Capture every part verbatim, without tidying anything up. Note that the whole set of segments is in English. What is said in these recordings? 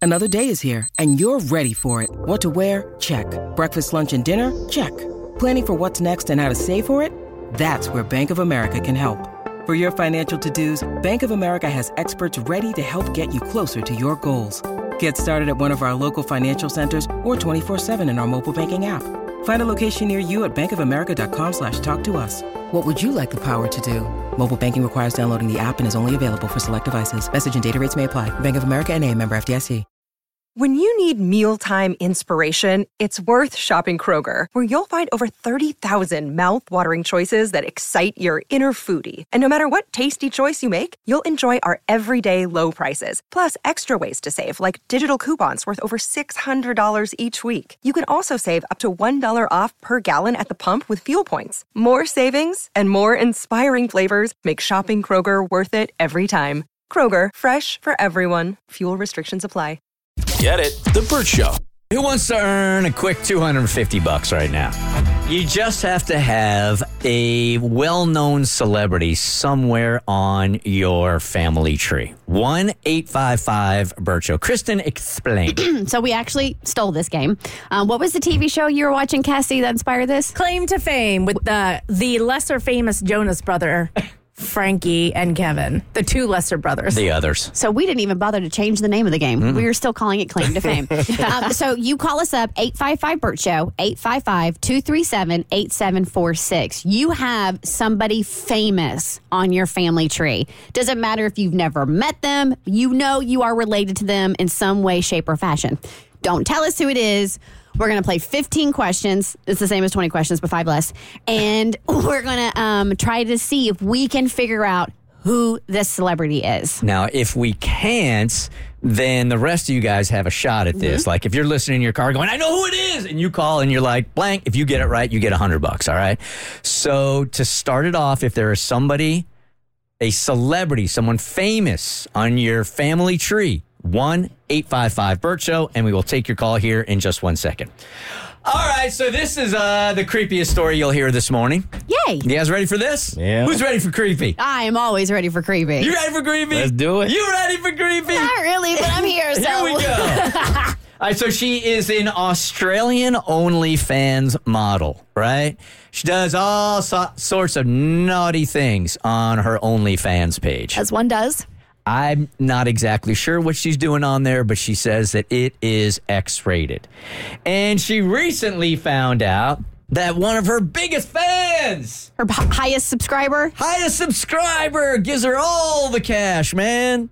Another day is here, and you're ready for it. What to wear? Check. Breakfast, lunch, and dinner? Check. Planning for what's next and how to save for it? That's where Bank of America can help. For your financial to-dos, Bank of America has experts ready to help get you closer to your goals. Get started at one of our local financial centers or twenty-four seven in our mobile banking app. Find a location near you at bankofamerica.com slash talk to us. What would you like the power to do? Mobile banking requires downloading the app and is only available for select devices. Message and data rates may apply. Bank of America N A, member F D I C. When you need mealtime inspiration, it's worth shopping Kroger, where you'll find over thirty thousand mouth-watering choices that excite your inner foodie. And no matter what tasty choice you make, you'll enjoy our everyday low prices, plus extra ways to save, like digital coupons worth over six hundred dollars each week. You can also save up to one dollar off per gallon at the pump with fuel points. More savings and more inspiring flavors make shopping Kroger worth it every time. Kroger, fresh for everyone. Fuel restrictions apply. Get it? The Bert Show. Who wants to earn a quick two hundred fifty bucks right now? You just have to have a well-known celebrity somewhere on your family tree. one eight five five Bert Show. Kristen, explain. So we actually stole this game. Um, what was the T V show you were watching, Cassie, that inspired this? Claim to Fame with the the lesser famous Jonas brother, Frankie and Kevin, the two lesser brothers. The others. So we didn't even bother to change the name of the game. Mm. We were still calling it Claim to Fame. um, so you call us up, eight five five Bert Show, eight five five, two three seven, eight seven four six. You have somebody famous on your family tree. Doesn't matter if you've never met them. You know you are related to them in some way, shape, or fashion. Don't tell us who it is. We're going to play fifteen questions. It's the same as twenty questions, but five less. And we're going to um, try to see if we can figure out who this celebrity is. Now, if we can't, then the rest of you guys have a shot at this. Mm-hmm. Like, if you're listening in your car going, I know who it is, and you call and you're like, blank, if you get it right, you get one hundred bucks, all right? So, to start it off, if there is somebody, a celebrity, someone famous on your family tree, one eight five five Bert Show, and we will take your call here in just one second. All right, so this is uh, the creepiest story you'll hear this morning. Yay. You guys ready for this? Yeah. Who's ready for creepy? I am always ready for creepy. You ready for creepy? Let's do it. You ready for creepy? Not really, but I'm here, so. Here we go. All right, so she is an Australian OnlyFans model, right? She does all so- sorts of naughty things on her OnlyFans page. As one does. I'm not exactly sure what she's doing on there, but she says that it is X-rated. And she recently found out that one of her biggest fans, her b- highest subscriber, highest subscriber, gives her all the cash, man,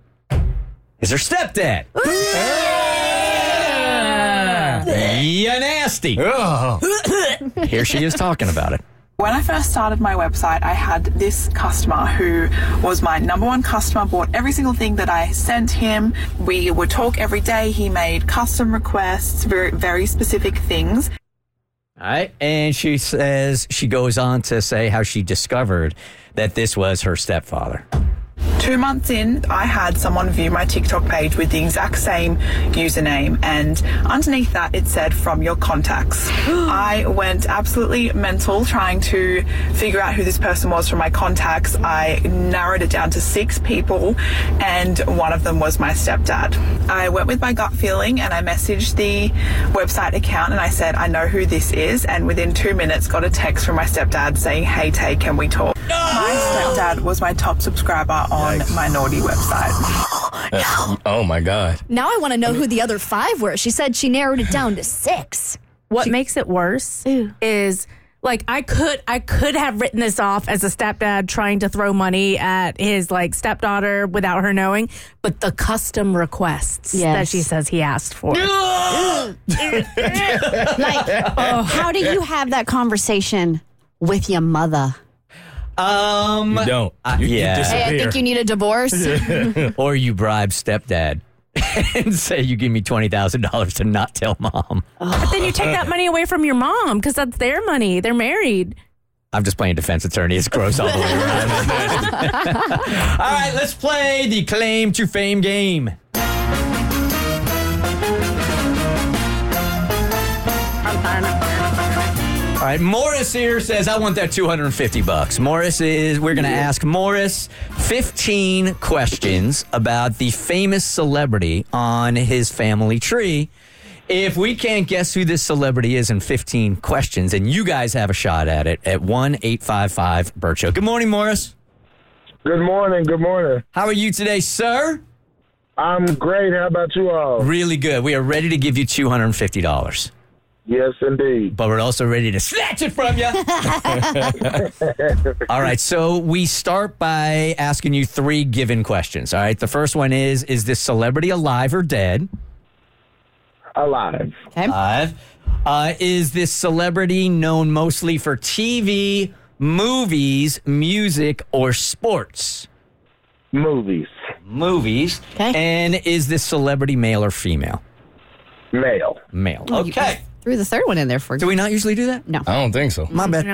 is her stepdad. Yeah, nasty. Oh. Here she is talking about it. When I first started my website, I had this customer who was my number one customer, bought every single thing that I sent him. We would talk every day. He made custom requests, very, very specific things. All right. And she says, she goes on to say how she discovered that this was her stepfather. Two months in, I had someone view my TikTok page with the exact same username, and underneath that it said, from your contacts. I went absolutely mental trying to figure out who this person was from my contacts. I narrowed it down to six people, and one of them was my stepdad. I went with my gut feeling and I messaged the website account and I said, I know who this is, and within two minutes got a text from my stepdad saying, hey Tay, can we talk? My stepdad was my top subscriber on Yikes. my naughty website. Uh, oh my God. Now I want to know who the other five were. She said she narrowed it down to six. What she, makes it worse ew. is like I could I could have written this off as a stepdad trying to throw money at his like stepdaughter without her knowing, but the custom requests yes. that she says he asked for. Like, oh, how do you have that conversation with your mother? Um, you don't. Uh, you, yeah. You hey, I think you need a divorce. Or you bribe stepdad and say, you give me twenty thousand dollars to not tell mom. But then you take that money away from your mom because that's their money. They're married. I'm just playing defense attorney. It's gross all the way around. All right, let's play the Claim to Fame game. All right, Morris here says, I want that two hundred fifty bucks. Morris is, we're going to ask Morris fifteen questions about the famous celebrity on his family tree. If we can't guess who this celebrity is in fifteen questions, then you guys have a shot at it at one eight five five Burt Show. Good morning, Morris. Good morning. Good morning. How are you today, sir? I'm great. How about you all? Really good. We are ready to give you two hundred fifty dollars. Yes, indeed. But we're also ready to snatch it from you. All right. So we start by asking you three given questions. All right. The first one is, is this celebrity alive or dead? Alive. Okay. Alive. Uh, is this celebrity known mostly for T V, movies, music, or sports? Movies. Movies. Okay. And is this celebrity male or female? Male. Male. Oh, you Okay. threw the third one in there for Do we not usually do that? No. I don't think so. My bad. No.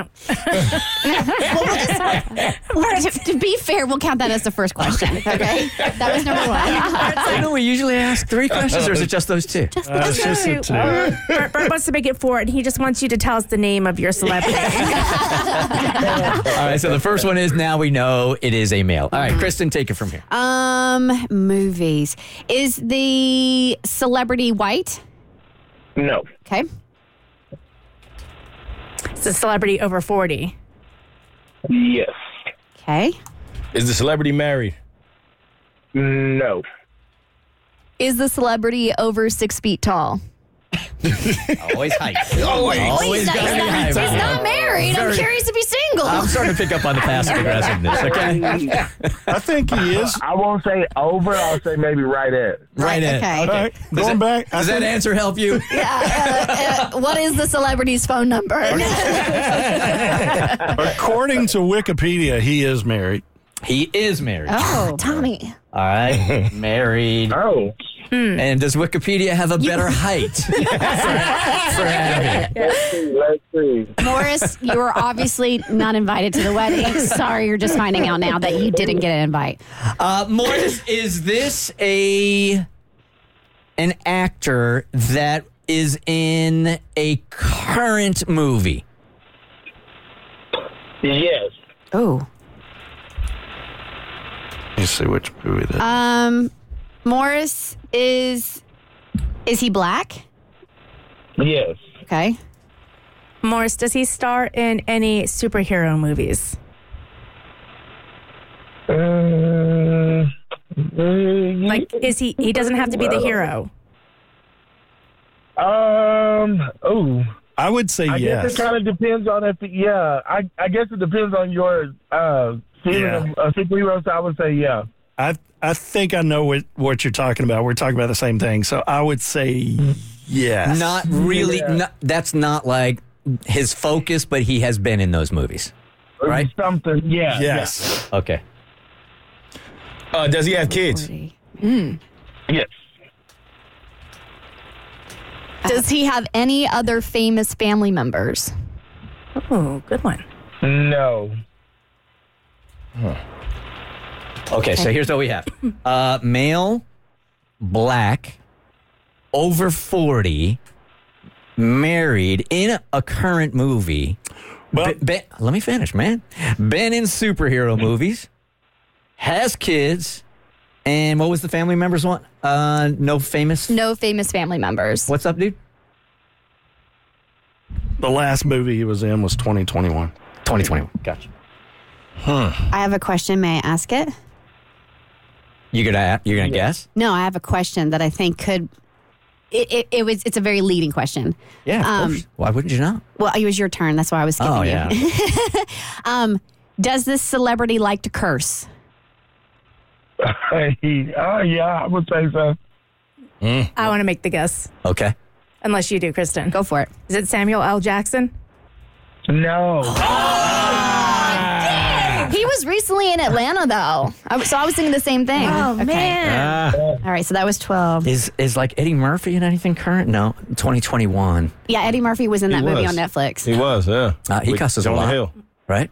Well, to, to be fair, we'll count that as the first question. Okay, that was number one. I know we usually ask three questions, or is it just those two? Just Uh, it's just a two. Bert, Bert wants to make it four, and he just wants you to tell us the name of your celebrity. All right, so the first one is now we know it is a male. All right, Kristen, take it from here. Um, movies. Is the celebrity white? No. Okay. It's a celebrity over forty. Yes. Okay. Is the celebrity married? No. Is the celebrity over six feet tall? Always height. Always. Always he's not, gotta he's be not- high. he's not married. I'm Very- curious if he's single. I'm starting to pick up on the passive aggressiveness, okay? I think he is. I won't say over. I'll say maybe right at. Right in. Okay. All right, going back. I Does that think- answer help you? Yeah, uh, uh, what is the celebrity's phone number? According to Wikipedia, he is married. He is married. Oh, Tommy. All right, married. Oh. And does Wikipedia have a better height for, for Abby? Let's see. Let's see. Morris, you were obviously not invited to the wedding. Sorry, you're just finding out now that you didn't get an invite. Uh, Morris, is this a an actor that is in a current movie? Yes. Oh. Let me see which movie that. Um, Morris is is he black? Yes. Okay. Morris, does he star in any superhero movies? Um, Like, is he? He doesn't have to be the hero. Um. Oh. I would say I yes. guess it kind of depends on if. Yeah. I. I guess it depends on your uh feeling Yeah. of uh, superhero. So I would say yeah. I I think I know what, what you're talking about. We're talking about the same thing. So I would say yes. Not really. Yeah. Not, that's not like his focus, but he has been in those movies. Or Right. Something. Yeah. Yes. Okay. Uh, does he have kids? Yeah. Yes. Does he have any other famous family members? Oh, good one. No. Okay, so here's what we have. Uh, male, black, over forty, married, in a current movie. Well, Be- be- let me finish, man. Been in superhero movies, has kids, and what was the family members one? Uh, no famous? No famous family members. What's up, dude? the last movie he was in was twenty twenty-one. twenty twenty-one. Gotcha. I have a question. May I ask it? You gonna you're gonna guess? No, I have a question that I think could. It, it, it was. It's a very leading question. Yeah, of Um, course. Why wouldn't you know? Well, it was your turn. That's why I was skipping Oh you. yeah. Um, does this celebrity like to curse? He, oh yeah, I would say so. I want to make the guess, Okay. unless you do, Kristen. Go for it. Is it Samuel L. Jackson? No. He was recently in Atlanta, though. I, so I was thinking the same thing. Oh, man. All right, so that was twelve. Is is like Eddie Murphy in anything current? No, twenty twenty-one. Yeah, Eddie Murphy was in that He movie was. on Netflix. He was, yeah. Uh, he With cusses a Jonah lot. Hill. Right?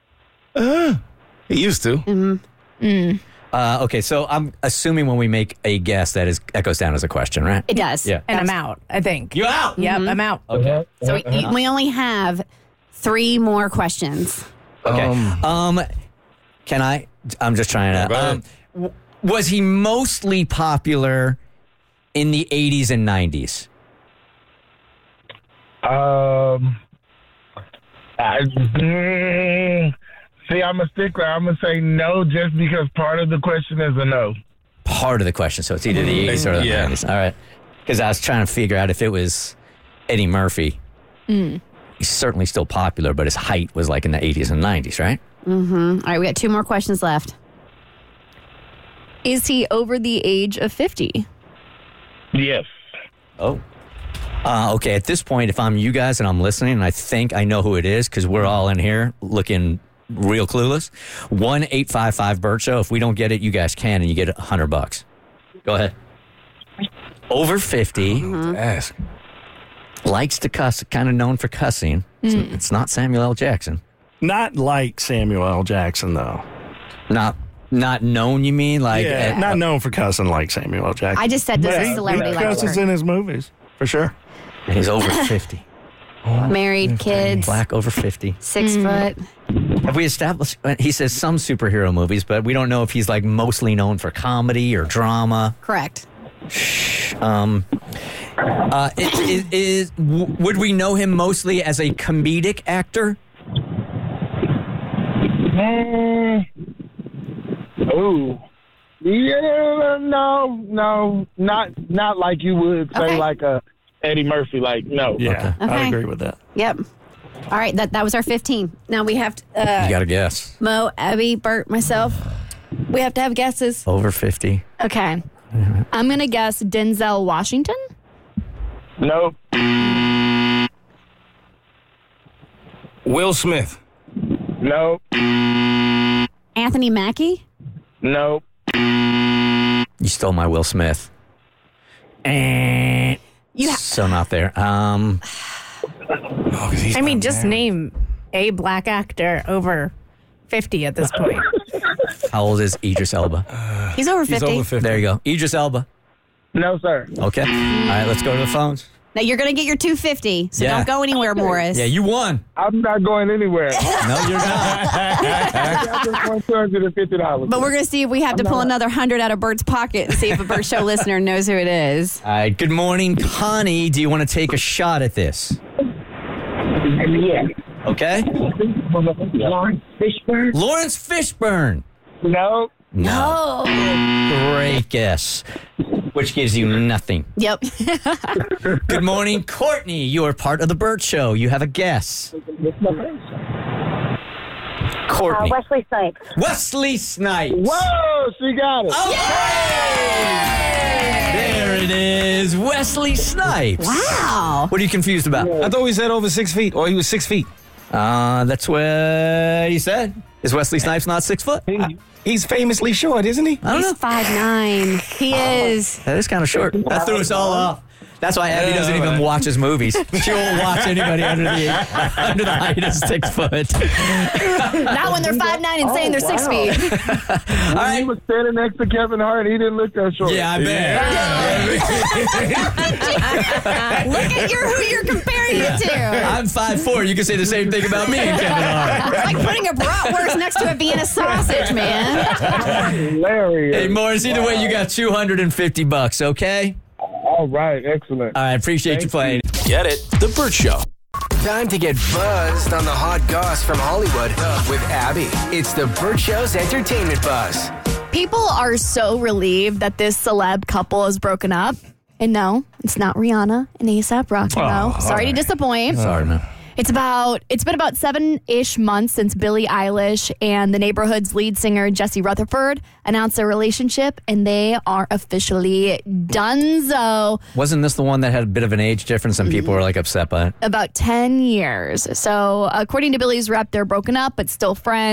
He used to. Uh, okay, so I'm assuming when we make a guess that is that goes down as a question, right? It does. Yeah. And I'm out, I think. You out? Yep, I'm out. Okay. So we, we only have Three more questions. Okay. Um, Um, can I? I'm just trying to. Go ahead. Um, w- was he mostly popular in the eighties and nineties? Um, I, mm, see, I'm a stickler. I'm gonna say no, just because part of the question is a no. Part of the question, so it's either the eighties or the Yeah. nineties. All right. Because I was trying to figure out if it was Eddie Murphy. Mm. He's certainly still popular, but his height was like in the eighties and nineties, right? Mm-hmm. All right, we got two more questions left. Is he over the age of fifty? Yes. Oh. Uh, okay, at this point, if I'm you guys and I'm listening, and I think I know who it is because we're all in here looking real clueless, one eight five five Burt Show. If we don't get it, you guys can, and you get a hundred bucks. Go ahead. Over fifty. Mm-hmm. Ask. Likes to cuss, kind of known for cussing. It's, Mm. it's not Samuel L. Jackson. Not like Samuel L. Jackson, though. Not not known, you mean? Like yeah, uh, not known for cussing like Samuel L. Jackson. I just said does But a he- celebrity he like cusses her? in his movies, for sure. and he's over fifty. Married, kids, Black over fifty. six foot. Have we established? He says some superhero movies, but we don't know if he's like mostly known for comedy or drama. Correct. Um, uh, is, is w- would we know him mostly as a comedic actor? Mm, ooh. Yeah, no, no, not not like you would say Okay. like a Eddie Murphy. Like no. Yeah, Okay. I agree with that. Yep. All right, that, that was our fifteen. Now we have to, uh, You got to guess. Mo, Abby, Bert, myself. We have to have guesses. Over fifty. Okay. I'm going to guess Denzel Washington. Nope. Will Smith. Nope. Anthony Mackie. Nope. You stole my Will Smith. Eh, You ha- so not there. Um, Oh, 'cause he's I mean, not just married. name a black actor over fifty at this point. how old is Idris Elba? He's over He's fifty. over fifty. There you go. Idris Elba. No, sir. Okay. All right, let's go to the phones. Now you're going to get your two fifty, so Yeah. don't go anywhere, Morris. Yeah, you won. I'm not going anywhere. No, you're not. I just want two hundred fifty dollars. But we're going to see if we have to pull another hundred out of Bert's pocket and see if a Bert Show listener knows who it is. All right. Good morning, Connie. Do you want to take a shot at this? Yeah. Okay. Lawrence Fishburne? Lawrence Fishburne. No. No. Great guess. Which gives you nothing. Yep. Good morning, Courtney. You are part of the Burt Show. You have a guess. Courtney. Uh, Wesley Snipes. Wesley Snipes. Whoa, she got it. There it is. Wesley Snipes. Wow. What are you confused about? I thought we said over six feet, or he was six feet. Uh, that's what he said. Is Wesley Snipes not six foot? He- He's famously short, isn't he? I don't He's know. five nine. He is. That is kind of short. That threw us all off. That's why Abby doesn't even watch his movies. She won't watch anybody under the under the height of six foot. Not when they're five nine and saying they're six wow. feet. All right. He was standing next to Kevin Hart. He didn't look that short. Yeah, I bet. Look at your, who you're comparing it to. I'm five four. You can say the same thing about me and Kevin Hart. It's like putting a bratwurst next to a Vienna sausage, man. Hilarious. Hey, Morris, either way, you got two hundred fifty bucks, okay? All right, excellent. All right, appreciate you playing. Get it? The Burt Show. Time to get buzzed on the hot goss from Hollywood with Abby. It's the Burt Show's entertainment buzz. People are so relieved that this celeb couple is broken up. And no, it's not Rihanna and A$AP Rocky. No, Oh, sorry right. to disappoint. Sorry, man. It's about it's been about seven-ish months since Billie Eilish and The Neighborhood's lead singer Jesse Rutherford announced their relationship, and they are officially donezo. Wasn't this the one that had a bit of an age difference and people were like upset by it? About ten years. So, according to Billie's rep, they're broken up but still friends.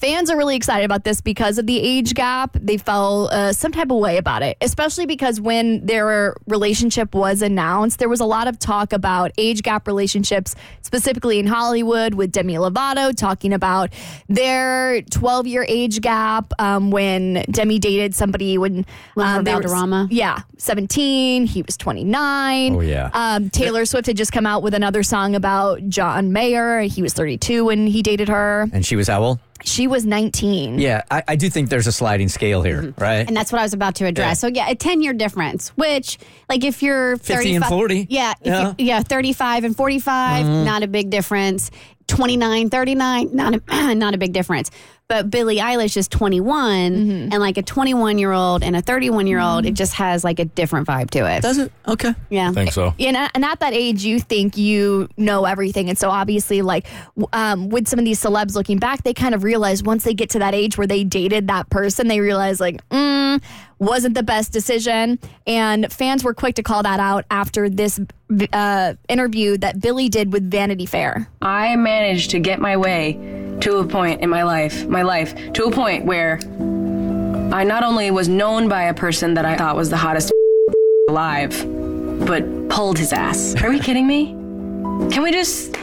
fans are really excited about this because of the age gap. They felt uh, some type of way about it, especially because when their relationship was announced, there was a lot of talk about age gap relationships, specifically in Hollywood with Demi Lovato, talking about their twelve-year age gap um, when Demi dated somebody when um, they were, Valderrama. yeah, seventeen. He was twenty-nine. Oh, yeah. Um, Taylor Swift had just come out with another song about John Mayer. He was thirty-two when he dated her. And she was how old? She was nineteen. Yeah, I, I do think there's a sliding scale here, Mm-hmm. right? And that's what I was about to address. Yeah. So yeah, a ten-year difference, which like if you're fifty and thirty-five, forty. Yeah, if Yeah. you- yeah, thirty-five and forty-five, Mhm. not a big difference. twenty-nine, thirty-nine, not a, not a big difference. But Billie Eilish is twenty-one, Mm-hmm. and like a twenty-one-year-old and a thirty-one-year-old, Mm-hmm. it just has like a different vibe to it. Does it? Okay. Yeah. I think so. And at, and at that age, you think you know everything. And so obviously, like w- um, with some of these celebs looking back, they kind of realize once they get to that age where they dated that person, they realize like, mm, wasn't the best decision. And fans were quick to call that out after this uh, interview that Billie did with Vanity Fair. I managed to get my way to a point in my life, my life, to a point where I not only was known by a person that I thought was the hottest alive, but pulled his ass. Are we kidding me? Can we just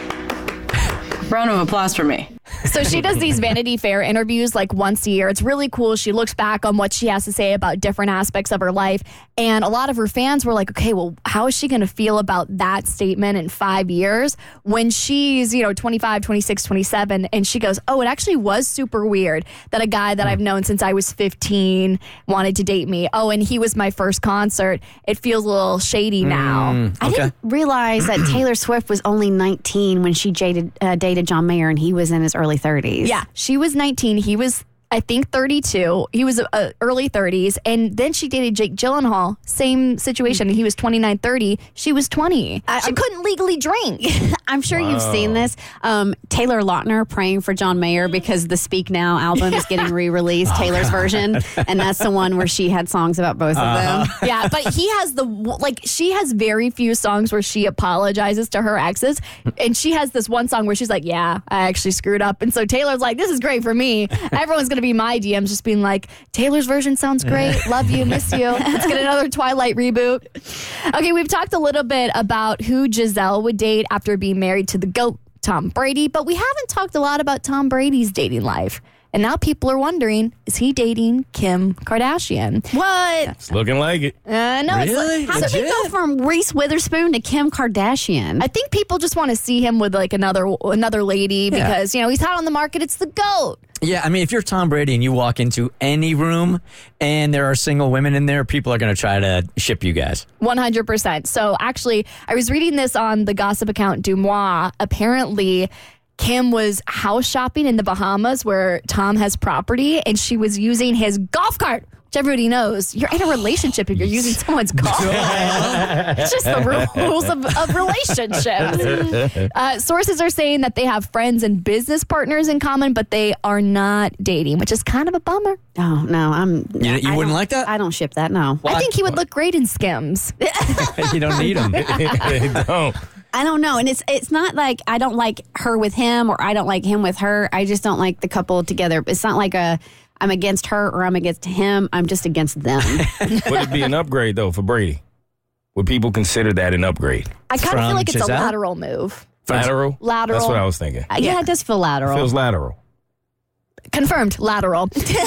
round of applause for me? So she does these Vanity Fair interviews like once a year. It's really cool. She looks back on what she has to say about different aspects of her life. And a lot of her fans were like, okay, well, how is she going to feel about that statement in five years when she's, you know, twenty-five, twenty-six, twenty-seven? And she goes, oh, it actually was super weird that a guy that I've known since I was fifteen wanted to date me. Oh, and he was my first concert. It feels a little shady now. Mm, I didn't realize that Taylor Swift was only nineteen when she dated, uh, dated John Mayer, and he was in his early thirties. Yeah, she was nineteen. He was, I think, thirty-two. He was uh, early thirties. And then she dated Jake Gyllenhaal. Same situation. He was twenty-nine, thirty. She was twenty. I, she I'm- couldn't legally drink. I'm sure you've seen this. Um, Taylor Lautner praying for John Mayer because the Speak Now album is getting re-released, Taylor's version. And that's the one where she had songs about both of them. Yeah, but he has the, like, she has very few songs where she apologizes to her exes. And she has this one song where she's like, yeah, I actually screwed up. And so Taylor's like, this is great for me. Everyone's going to be my D Ms just being like, Taylor's version sounds great. Love you, miss you. Let's get another Twilight reboot. Okay, we've talked a little bit about who Giselle would date after being married to the GOAT, Tom Brady, but we haven't talked a lot about Tom Brady's dating life. And now people are wondering, is he dating Kim Kardashian? What? It's looking like it. Uh, no, it's like, How did we go from Reese Witherspoon to Kim Kardashian? I think people just want to see him with like another another lady Yeah. because, you know, he's hot on the market. It's the GOAT. Yeah, I mean, if you're Tom Brady and you walk into any room and there are single women in there, people are going to try to ship you guys. one hundred percent. So actually, I was reading this on the gossip account Dumois. Apparently, Kim was house shopping in the Bahamas where Tom has property, and she was using his golf cart, which everybody knows. You're in a relationship if you're using someone's golf cart. It's just the rules of, of relationships. Uh, sources are saying that they have friends and business partners in common, but they are not dating, which is kind of a bummer. Oh, no, I'm. You, you I wouldn't don't- like that? I don't ship that, no. I think he would look great in Skims. You don't need them. don't. I don't know. And it's it's not like I don't like her with him or I don't like him with her. I just don't like the couple together. It's not like a I'm against her or I'm against him. I'm just against them. Would it be an upgrade, though, for Brady? Would people consider that an upgrade? I kind of feel From like it's Giselle? a lateral move. Lateral? Lateral. That's what I was thinking. Uh, yeah, it does feel lateral. Feels lateral. Confirmed, lateral.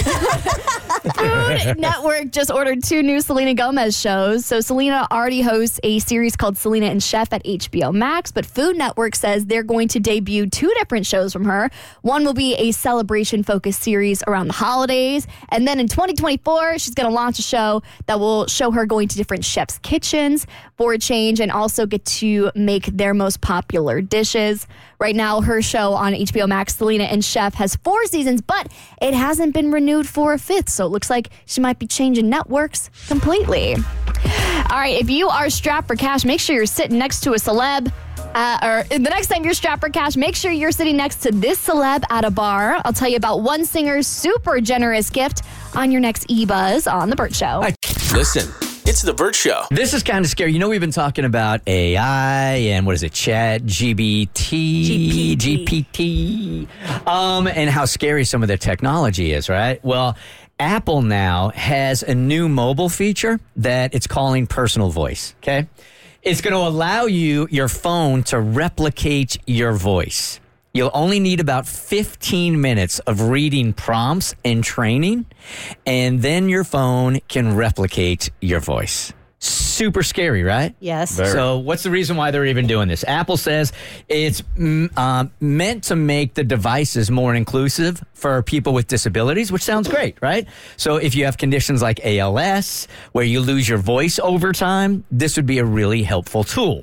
Food Network just ordered two new Selena Gomez shows. So Selena already hosts a series called Selena and Chef at H B O Max, but Food Network says they're going to debut two different shows from her. One will be a celebration-focused series around the holidays, and then in twenty twenty-four, she's going to launch a show that will show her going to different chefs' kitchens for a change and also get to make their most popular dishes. Right now, her show on H B O Max, Selena and Chef, has four seasons, but it hasn't been renewed for a fifth, so it looks like she might be changing networks completely. All right, if you are strapped for cash, make sure you're sitting next to a celeb. Uh, or the next time you're strapped for cash, make sure you're sitting next to this celeb at a bar. I'll tell you about one singer's super generous gift on your next E-Buzz on The Burt Show. Listen, it's It's The Burt Show. This is kind of scary. You know, we've been talking about A I and what is it, Chat, G B T, G P T, um, and how scary some of their technology is, right? Well, Apple now has a new mobile feature that it's calling personal voice, okay? It's going to allow you, your phone, to replicate your voice. You'll only need about fifteen minutes of reading prompts and training, and then your phone can replicate your voice. Super scary, right? Yes. Very. So what's the reason why they're even doing this? Apple says it's mm, uh, meant to make the devices more inclusive for people with disabilities, which sounds great, right? So if you have conditions like A L S, where you lose your voice over time, this would be a really helpful tool.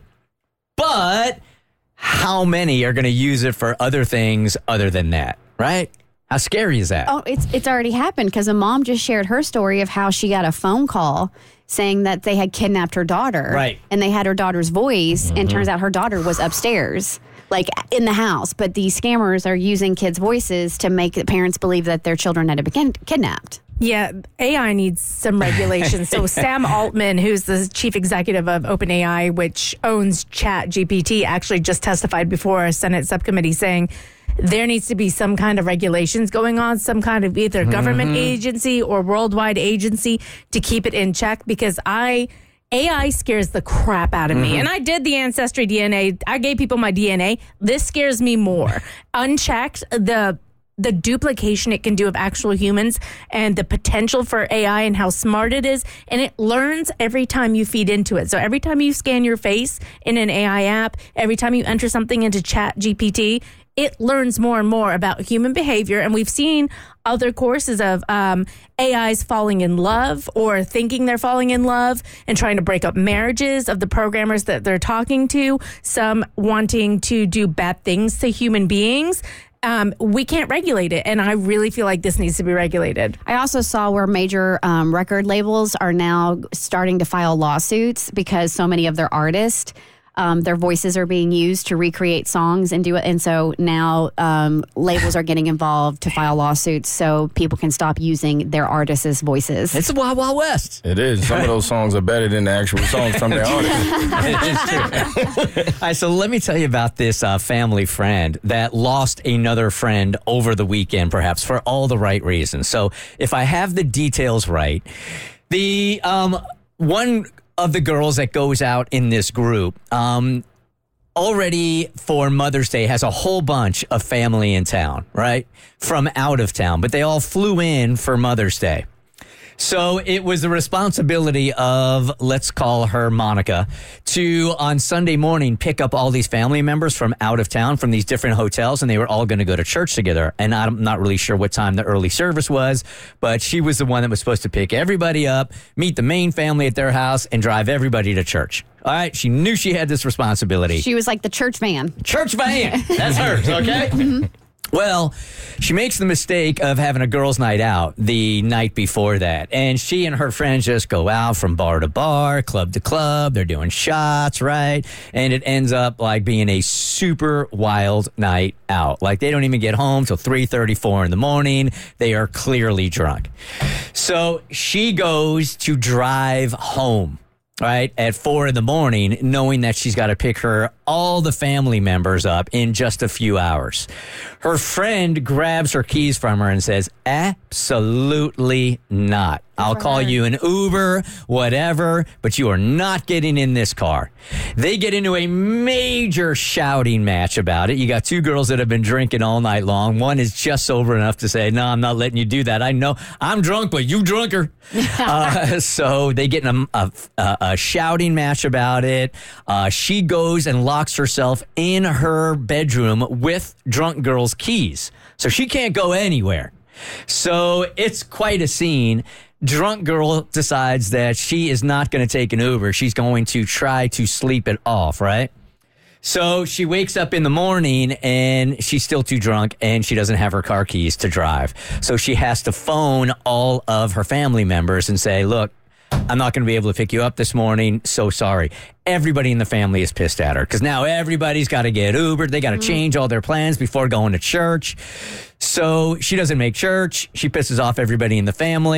But how many are going to use it for other things other than that, right? How scary is that? Oh, it's it's already happened because a mom just shared her story of how she got a phone call saying that they had kidnapped her daughter. Right. And they had her daughter's voice, Mm-hmm. and turns out her daughter was upstairs, like in the house. But these scammers are using kids' voices to make the parents believe that their children had been kidnapped. Yeah, A I needs some regulation. So Sam Altman, who's the chief executive of OpenAI, which owns Chat G P T, actually just testified before a Senate subcommittee saying there needs to be some kind of regulations going on, some kind of either government Mm-hmm. agency or worldwide agency to keep it in check, because I... A I scares the crap out of me. Mm-hmm. And I did the Ancestry D N A. I gave people my D N A. This scares me more. Unchecked, the the duplication it can do of actual humans and the potential for A I and how smart it is. And it learns every time you feed into it. So every time you scan your face in an A I app, every time you enter something into Chat G P T, it learns more and more about human behavior. And we've seen other courses of um, A Is falling in love or thinking they're falling in love and trying to break up marriages of the programmers that they're talking to, some wanting to do bad things to human beings. Um, we can't regulate it. And I really feel like this needs to be regulated. I also saw where major um, record labels are now starting to file lawsuits because so many of their artists, um, their voices are being used to recreate songs and do it. And so now um, labels are getting involved to file lawsuits so people can stop using their artists' voices. It's the Wild Wild West. It is. Some of those songs are better than the actual songs from their artists. It is true. All right, so let me tell you about this uh, family friend that lost another friend over the weekend, perhaps for all the right reasons. So if I have the details right, the um, one of the girls that goes out in this group um, already for Mother's Day has a whole bunch of family in town, right? From out of town, but they all flew in for Mother's Day. So it was the responsibility of, let's call her Monica, to on Sunday morning pick up all these family members from out of town from these different hotels, and they were all going to go to church together. And I'm not really sure what time the early service was, but she was the one that was supposed to pick everybody up, meet the main family at their house, and drive everybody to church. All right, she knew she had this responsibility. She was like the church van. Church van. That's hers, okay? Mm-hmm. Well, she makes the mistake of having a girls' night out the night before that. And she and her friends just go out from bar to bar, club to club. They're doing shots, right? And it ends up like being a super wild night out. Like they don't even get home till three thirty, four in the morning. They are clearly drunk. So she goes to drive home, right, at four in the morning, knowing that she's got to pick her all the family members up in just a few hours. Her friend grabs her keys from her and says, absolutely not. I'll call you an Uber, whatever, but you are not getting in this car. They get into a major shouting match about it. You got two girls that have been drinking all night long. One is just sober enough to say, no, I'm not letting you do that. I know I'm drunk, but you drunker. uh, so they get in a, a, a shouting match about it. Uh, she goes and locks herself in her bedroom with drunk girls' keys. So she can't go anywhere. So it's quite a scene. Drunk girl decides that she is not going to take an Uber. She's going to try to sleep it off, right? So she wakes up in the morning and she's still too drunk and she doesn't have her car keys to drive. So she has to phone all of her family members and say, look, I'm not going to be able to pick you up this morning. So sorry. Everybody in the family is pissed at her because now everybody's got to get Ubered. They got to mm-hmm. change all their plans before going to church. So she doesn't make church. She pisses off everybody in the family.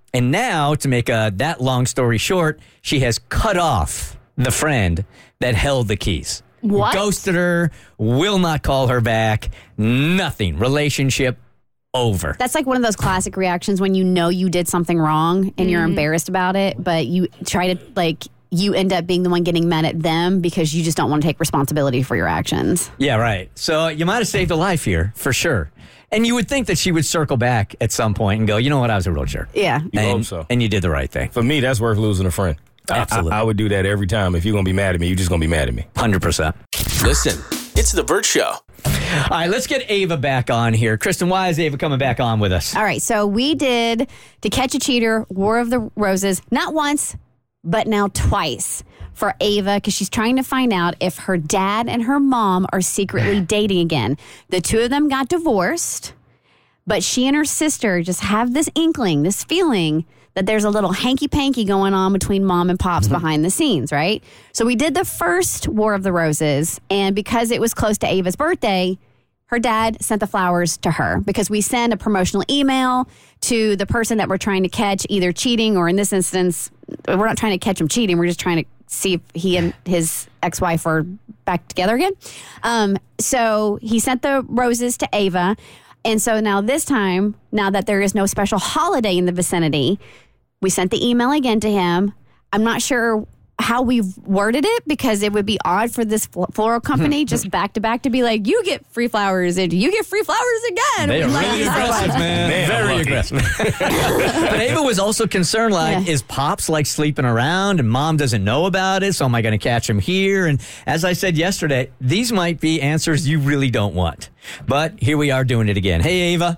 And now, to make a, that long story short, she has cut off the friend that held the keys. What? Ghosted her, will not call her back, nothing. Relationship over. That's like one of those classic reactions when you know you did something wrong and you're embarrassed about it, but you try to, like, you end up being the one getting mad at them because you just don't want to take responsibility for your actions. Yeah, right. So you might have saved a life here, for sure. And you would think that she would circle back at some point and go, you know what, I was a real jerk. Yeah. You and, hope so. And you did the right thing. For me, that's worth losing a friend. Absolutely. I, I, I would do that every time. If you're going to be mad at me, you're just going to be mad at me. one hundred percent. Listen, it's The Burt Show. All right, let's get Ava back on here. Kristen, why is Ava coming back on with us? All right, so we did To Catch a Cheater, War of the Roses, not once, but now twice for Ava, because she's trying to find out if her dad and her mom are secretly dating again. The two of them got divorced, but she and her sister just have this inkling, this feeling that there's a little hanky-panky going on between mom and pops mm-hmm. behind the scenes, right? So we did the first War of the Roses, and because it was close to Ava's birthday, her dad sent the flowers to her because we send a promotional email to the person that we're trying to catch, either cheating or in this instance, we're not trying to catch him cheating. We're just trying to see if he and his ex-wife are back together again. Um, so he sent the roses to Ava. And so now this time, now that there is no special holiday in the vicinity, we sent the email again to him. I'm not sure how we've worded it because it would be odd for this floral company just back to back to be like, you get free flowers and you get free flowers again. They are Like, really aggressive, man. Man, Very I'm aggressive. But Ava was also concerned, like, Yeah. is Pops like sleeping around and Mom doesn't know about it? So am I going to catch him here? And as I said yesterday, these might be answers you really don't want. But here we are doing it again. Hey, Ava.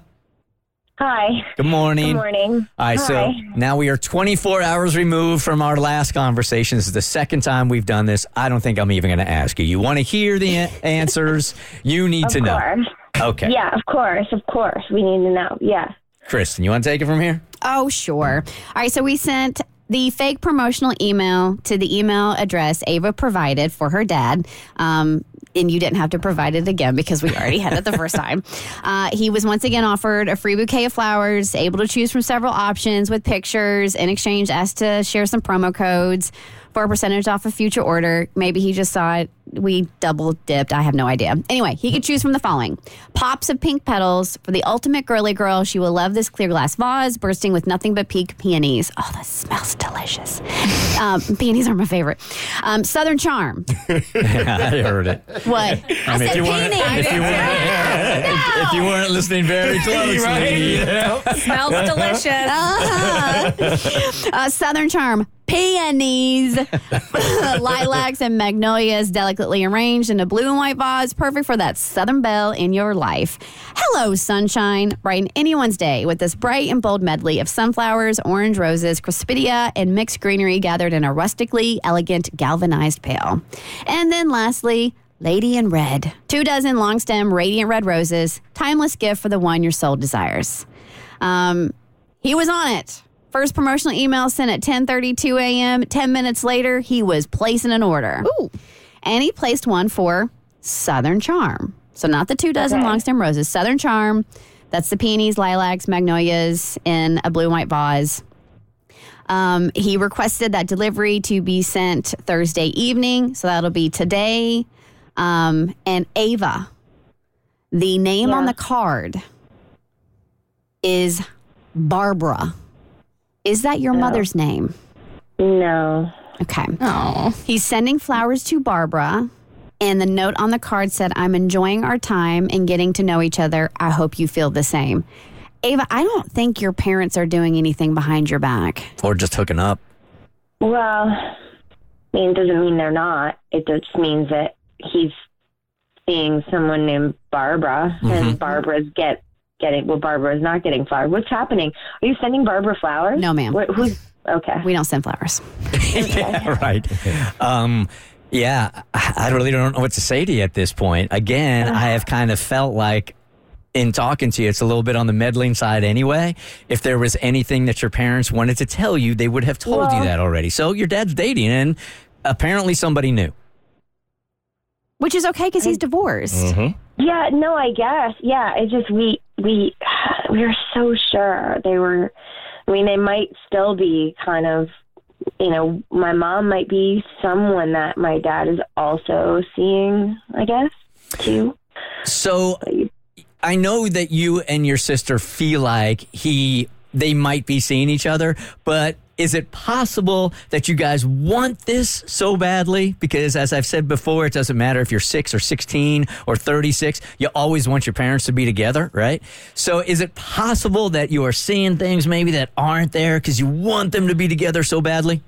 Hi. Good morning. Good morning. All right, Hi. so now we are twenty-four hours removed from our last conversation. This is the second time we've done this. I don't think I'm even going to ask you. You want to hear the a- answers? You need of to know. course. Okay. Yeah, of course, of course. We need to know. Yeah. Kristen, you want to take it from here? Oh, sure. All right, so we sent the fake promotional email to the email address Ava provided for her dad. Um, and you didn't have to provide it again because we already had it the first time. Uh, he was once again offered a free bouquet of flowers, able to choose from several options with pictures. In exchange, asked to share some promo codes for a percentage off a future order. Maybe he just saw it. We double dipped. I have no idea. Anyway, he could choose from the following. Pops of pink petals for the ultimate girly girl. She will love this clear glass vase bursting with nothing but pink peonies. Oh, that smells delicious. um, peonies are my favorite. Um, Southern Charm. I heard it. What? I I mean, said if you weren't, peonies. if you weren't, if, if you weren't listening very closely, Right. you know? Smells delicious. Uh-huh. uh, Southern Charm. Peonies, lilacs, and magnolias delicately arranged in a blue and white vase, perfect for that Southern belle in your life. Hello, sunshine. Brighten anyone's day with this bright and bold medley of sunflowers, orange roses, crispidia, and mixed greenery gathered in a rustically elegant galvanized pail. And then lastly, Lady in Red. Two dozen long stem radiant red roses, timeless gift for the one your soul desires. Um, he was on it. First promotional email sent at ten thirty-two a.m. Ten minutes later, he was placing an order. Ooh. And he placed one for Southern Charm. So not the two dozen Okay. long stem roses. Southern Charm. That's the peonies, lilacs, magnolias in a blue and white vase. Um, he requested that delivery to be sent Thursday evening. So that'll be today. Um, and Ava, the name Yeah. on the card is Barbara. Is that your No. mother's name? No. Okay. Oh. He's sending flowers to Barbara, and the note on the card said, I'm enjoying our time and getting to know each other. I hope you feel the same. Ava, I don't think your parents are doing anything behind your back. Or just hooking up. Well, I mean, it doesn't mean they're not. It just means that he's seeing someone named Barbara, Mm-hmm. and Barbara's get getting. Well, Barbara's not getting flowers. What's happening? Are you sending Barbara flowers? No, ma'am. What, who's okay? We don't send flowers. Yeah, right. Um, yeah, I I really don't know what to say to you at this point. Again, I have kind of felt like in talking to you, it's a little bit on the meddling side anyway. If there was anything that your parents wanted to tell you, they would have told you Well- that already. So your dad's dating, and apparently somebody knew. Which is okay because he's divorced. Mm-hmm. Yeah, no, I guess. Yeah, it's just we we we were so sure they were mean, they might still be kind of, you know, my mom might be someone that my dad is also seeing, I guess, too. So I know that you and your sister feel like he, they might be seeing each other, but is it possible that you guys want this so badly? Because as I've said before, it doesn't matter if you're six or sixteen or thirty-six. You always want your parents to be together, right? So is it possible that you are seeing things maybe that aren't there because you want them to be together so badly?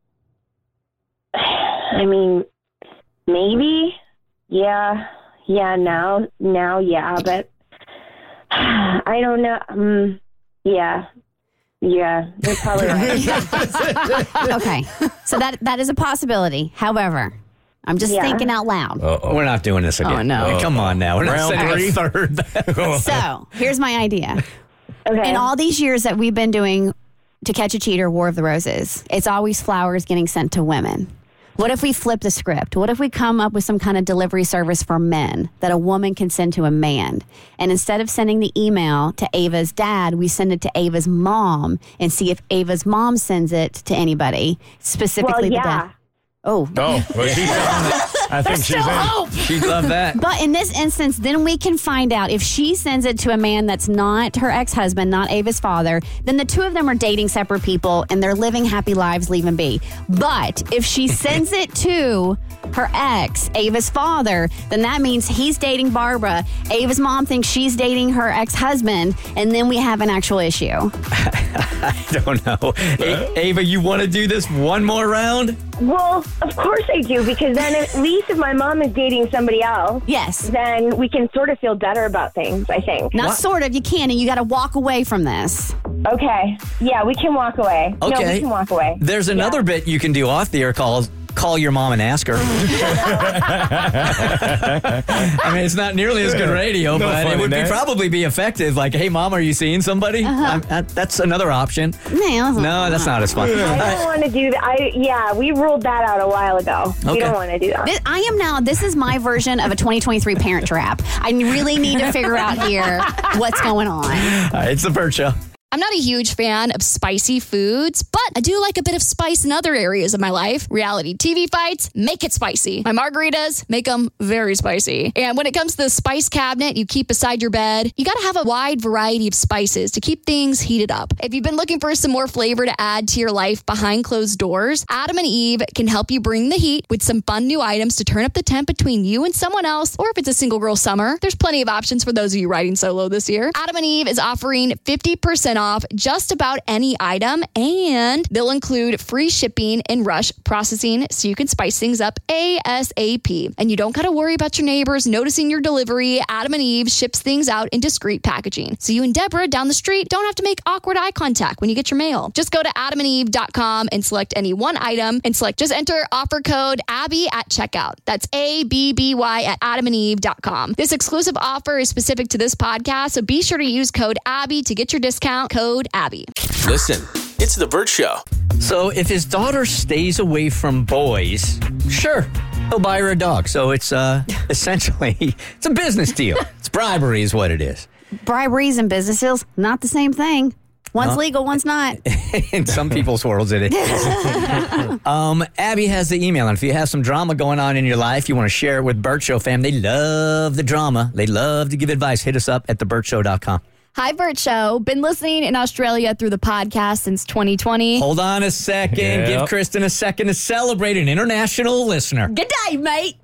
I mean, maybe. Yeah. Yeah, now, now, yeah, but I don't know. Um, yeah. Yeah, you're probably right. Okay, so that that is a possibility. However, I'm just Yeah. thinking out loud. Uh-oh. We're not doing this again. Oh, no. Come on now. We're not Round sending three. a third. So here's my idea. Okay. In all these years that we've been doing To Catch a Cheater, War of the Roses, it's always flowers getting sent to women. What if we flip the script? What if we come up with some kind of delivery service for men that a woman can send to a man? And instead of sending the email to Ava's dad, we send it to Ava's mom and see if Ava's mom sends it to anybody, specifically Well, the yeah. dad. Oh. Oh, well, she's I think There's she's still in. hope. She'd love that. But in this instance, then we can find out if she sends it to a man that's not her ex-husband, not Ava's father, then the two of them are dating separate people and they're living happy lives, leave and be. But if she sends it to her ex, Ava's father, then that means he's dating Barbara. Ava's mom thinks she's dating her ex-husband, and then we have an actual issue. I don't know. A- Ava, you want to do this one more round? Well, of course I do, because then at least if my mom is dating somebody else, yes, then we can sort of feel better about things, I think. Not sort of, you can, and you got to walk away from this. Okay. Yeah, we can walk away. No, Okay. we can walk away. There's another bit you can do off the air called Call Your Mom and Ask Her. I mean, it's not nearly as good radio, No but fun it would in be that. probably be effective. Like, hey, Mom, are you seeing somebody? Uh-huh. I'm- that- that's another option. No, No, that's not as fun. I don't want to do that. I yeah, we ruled that out a while ago. We Okay. don't want to do that. This, I am now, this is my version of a twenty twenty-three Parent Trap. I really need to figure out here what's going on. All right, it's the Burt Show. I'm not a huge fan of spicy foods, but I do like a bit of spice in other areas of my life. Reality T V fights, make it spicy. My margaritas, make them very spicy. And when it comes to the spice cabinet you keep beside your bed, you got to have a wide variety of spices to keep things heated up. If you've been looking for some more flavor to add to your life behind closed doors, Adam and Eve can help you bring the heat with some fun new items to turn up the temp between you and someone else, or if it's a single girl summer, there's plenty of options for those of you riding solo this year. Adam and Eve is offering fifty percent off just about any item, and they'll include free shipping and rush processing so you can spice things up ASAP. And you don't got to worry about your neighbors noticing your delivery. Adam and Eve ships things out in discreet packaging, so you and Deborah down the street don't have to make awkward eye contact when you get your mail. Just go to adam and eve dot com and select any one item and select just enter offer code Abby at checkout. That's A B B Y at adam and eve dot com. This exclusive offer is specific to this podcast, so be sure to use code Abby to get your discount. Code Abby. Listen, it's The Burt Show. So if his daughter stays away from boys, sure, he'll buy her a dog. So it's uh, essentially, it's a business deal. It's bribery is what it is. Briberies and business deals, not the same thing. One's Huh? legal, one's not. In some people's worlds, it is. um, Abby has the email, and if you have some drama going on in your life, you want to share it with Burt Show fam. They love the drama. They love to give advice. Hit us up at the burt show dot com. Hi, Burt Show. Been listening in Australia through the podcast since twenty twenty. Hold on a second. Yep. Give Kristen a second to celebrate an international listener. Good day, mate.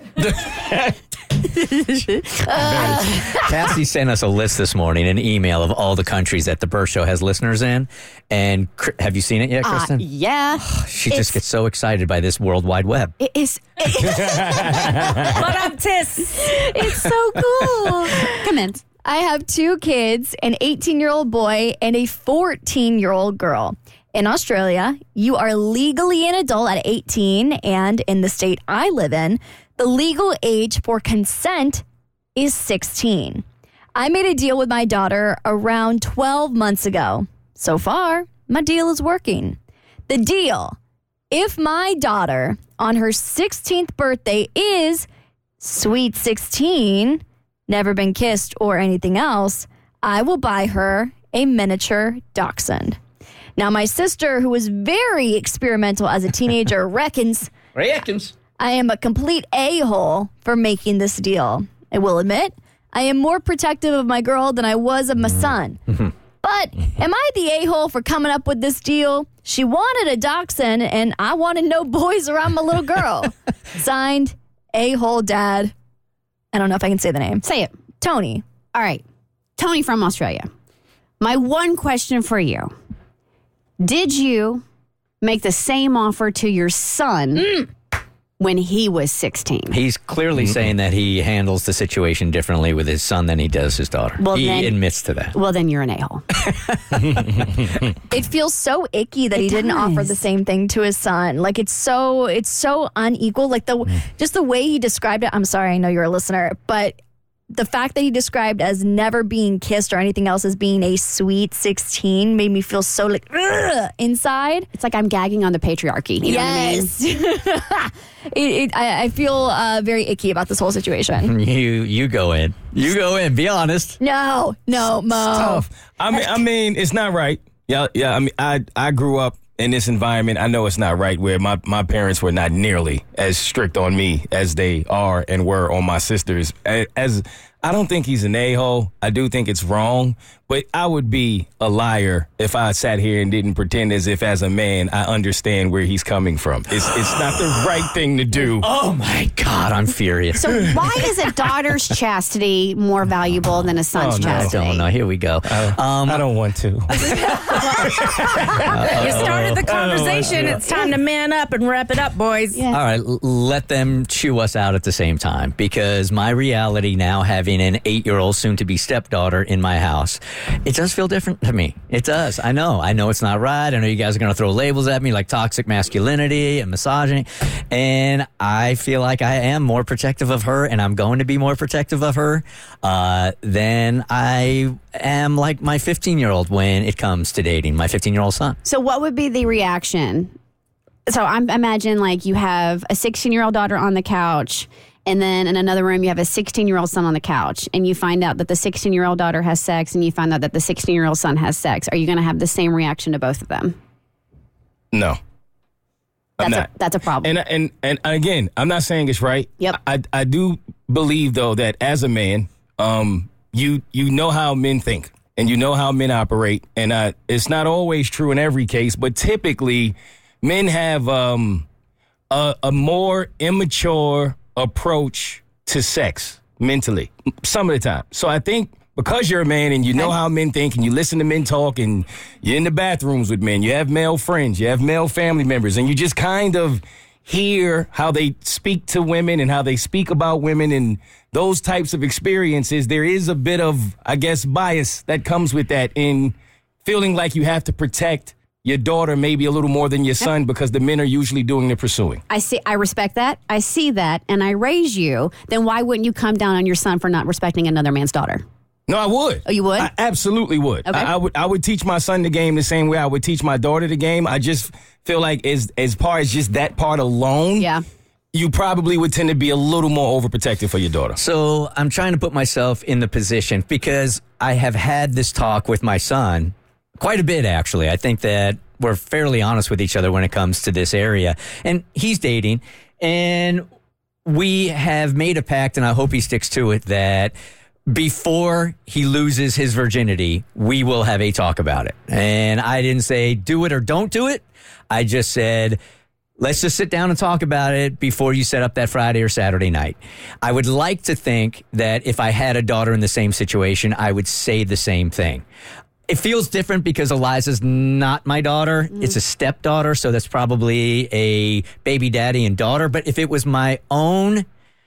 Cassie sent us a list this morning, an email of all the countries that the Burt Show has listeners in. And Cr- have you seen it yet, Uh, Kristen? yeah. She It's- just gets so excited by this World Wide Web. It is. But I'm tis. It's so cool. Come in. I have two kids, an eighteen-year-old boy and a fourteen-year-old girl. In Australia, you are legally an adult at eighteen, and in the state I live in, the legal age for consent is sixteen. I made a deal with my daughter around twelve months ago. So far, my deal is working. The deal: if my daughter on her sixteenth birthday is sweet sixteen, never been kissed or anything else, I will buy her a miniature dachshund. Now, my sister, who was very experimental as a teenager, reckons Reckons. I am a complete a-hole for making this deal. I will admit, I am more protective of my girl than I was of my son. But am I the a-hole for coming up with this deal? She wanted a dachshund, and I wanted no boys around my little girl. Signed, a-hole dad. I don't know if I can say the name. Say it. Tony. All right. Tony from Australia. My one question for you. Did you make the same offer to your son mm. when he was sixteen? He's clearly mm-hmm. saying that he handles the situation differently with his son than he does his daughter. Well, he then, admits to that. Well, then you're an a-hole. It feels so icky that it he does. didn't offer the same thing to his son. Like, it's so it's so unequal. Like, the mm. just the way he described it. I'm sorry, I know you're a listener, but the fact that he described as never being kissed or anything else as being a sweet sixteen made me feel so like ugh, inside. It's like I'm gagging on the patriarchy. You yes. know what I mean? it, it, I, I feel uh, very icky about this whole situation. You you go in. You go in. Be honest. No, no, Mo. It's tough. I mean, I mean, it's not right. Yeah, yeah. I mean, I I grew up in this environment. I know it's not right, where my, my parents were not nearly as strict on me as they are and were on my sisters. As I don't think he's an a-hole. I do think it's wrong, but I would be a liar if I sat here and didn't pretend as if, as a man, I understand where he's coming from. It's it's not the right thing to do. Oh my God, I'm furious. So why is a daughter's chastity more valuable than a son's oh, no. chastity? I don't know. Here we go. I, um, I don't want to. You started the conversation. It's time to man up and wrap it up, boys. Yeah. All right, l- let them chew us out at the same time, because my reality now, having an eight-year-old soon-to-be stepdaughter in my house, it does feel different to me. It does. I know. I know it's not right. I know you guys are going to throw labels at me like toxic masculinity and misogyny, and I feel like I am more protective of her, and I'm going to be more protective of her uh, than I am like my fifteen-year-old when it comes to dating my fifteen-year-old son. So what would be the reaction? So I'm imagine like you have a sixteen-year-old daughter on the couch, and then in another room you have a sixteen-year-old son on the couch, and you find out that the sixteen-year-old daughter has sex, and you find out that the sixteen-year-old son has sex. Are you going to have the same reaction to both of them? No. I'm That's not. a, that's a problem. And, and and again, I'm not saying it's right. Yep. I, I do believe, though, that as a man, um, you you know how men think and you know how men operate. And uh, it's not always true in every case, but typically men have um, a, a more immature approach to sex mentally some of the time. So I think because you're a man and you know how men think and you listen to men talk and you're in the bathrooms with men, you have male friends, you have male family members, and you just kind of hear how they speak to women and how they speak about women and those types of experiences, there is a bit of, I guess, bias that comes with that in feeling like you have to protect your daughter maybe a little more than your son because the men are usually doing the pursuing. I see. I respect that. I see that, and I raise you. Then why wouldn't you come down on your son for not respecting another man's daughter? No, I would. Oh, you would? I absolutely would. Okay. I, I would. I would teach my son the game the same way I would teach my daughter the game. I just feel like as as far as just that part alone, yeah, you probably would tend to be a little more overprotective for your daughter. So I'm trying to put myself in the position because I have had this talk with my son quite a bit, actually. I think that we're fairly honest with each other when it comes to this area. And he's dating, and we have made a pact, and I hope he sticks to it, that before he loses his virginity, we will have a talk about it. And I didn't say do it or don't do it. I just said, let's just sit down and talk about it before you set up that Friday or Saturday night. I would like to think that if I had a daughter in the same situation, I would say the same thing. It feels different because Eliza's not my daughter. Mm. It's a stepdaughter, so that's probably a baby daddy and daughter. But if it was my own,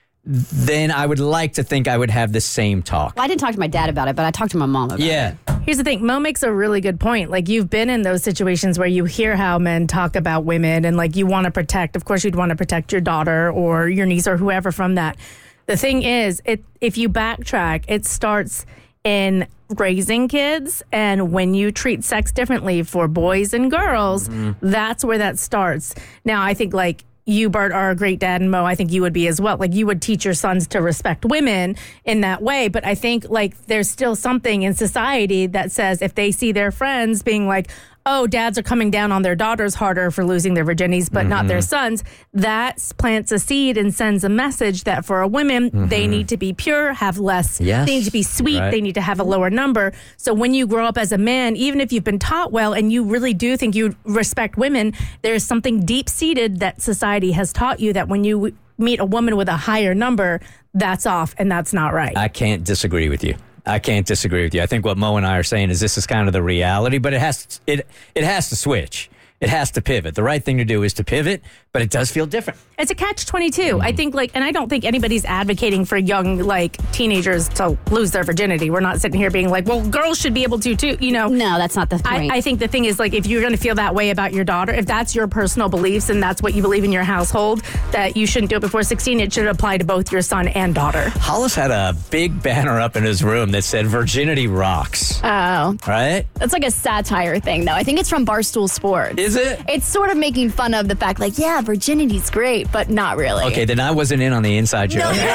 then I would like to think I would have the same talk. Well, I didn't talk to my dad about it, but I talked to my mom about yeah. it. Here's the thing. Mo makes a really good point. Like, you've been in those situations where you hear how men talk about women and, like, you want to protect. Of course, you'd want to protect your daughter or your niece or whoever from that. The thing is, it if you backtrack, it starts in raising kids, and when you treat sex differently for boys and girls, mm-hmm. that's where that starts. Now, I think, like, you, Bert, are a great dad, and Mo, I think you would be as well. Like, you would teach your sons to respect women in that way. But I think, like, there's still something in society that says if they see their friends being like, oh, dads are coming down on their daughters harder for losing their virginities, but mm-hmm. not their sons, that plants a seed and sends a message that for a women, mm-hmm. they need to be pure, have less, yes. they need to be sweet, right. they need to have a lower number. So when you grow up as a man, even if you've been taught well and you really do think you respect women, there's something deep-seated that society has taught you that when you meet a woman with a higher number, that's off and that's not right. I can't disagree with you. I can't disagree with you. I think what Mo and I are saying is this is kind of the reality, but it has to, it it has to switch. It has to pivot. The right thing to do is to pivot, but it does feel different. It's a catch twenty-two. Mm-hmm. I think, like, and I don't think anybody's advocating for young, like, teenagers to lose their virginity. We're not sitting here being like, well, girls should be able to, too, you know. No, that's not the point. I, I think the thing is, like, if you're going to feel that way about your daughter, if that's your personal beliefs and that's what you believe in your household, that you shouldn't do it before sixteen, it should apply to both your son and daughter. Hollis had a big banner up in his room that said, virginity rocks. Oh. Right? That's like a satire thing, though. I think it's from Barstool Sports. Is it? It's sort of making fun of the fact, like, yeah, virginity's great, but not really. Okay, then I wasn't in on the inside joke. No, your,